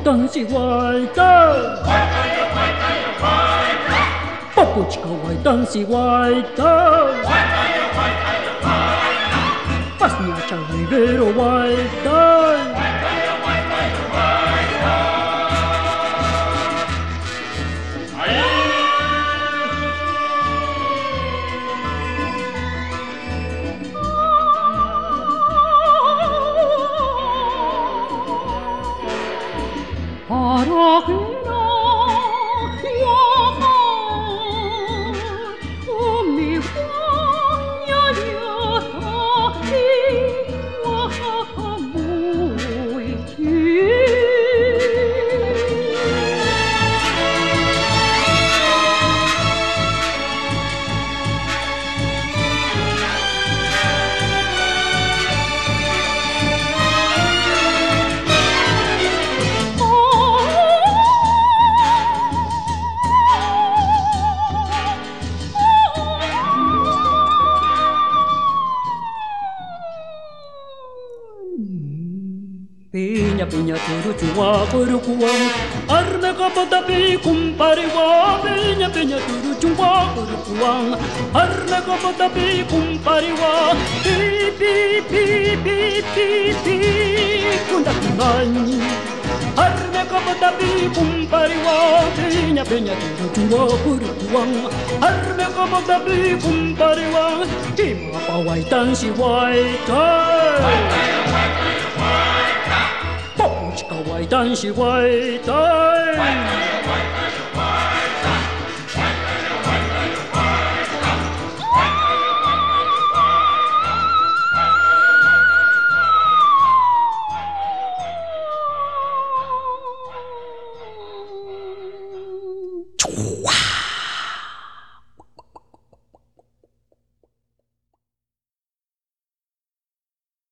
蛋是坏蛋，爸爸一个坏蛋是坏蛋，把你叫你别了坏蛋。Piña, piña, turuchua, curucuan, arme capotapi, cumpariwa. Piña, piña, turuchua, curucuan, arme capotapi, cumpariwa. Pi, pi, pi, pi, pi, pi, cundatimani. Arme capotapi, cumpariwa. Piña, piña, turuchua, curucuan, arme capotapi, cumpariwa. Tima pa waitan si waitan. 坏蛋是坏蛋，唰。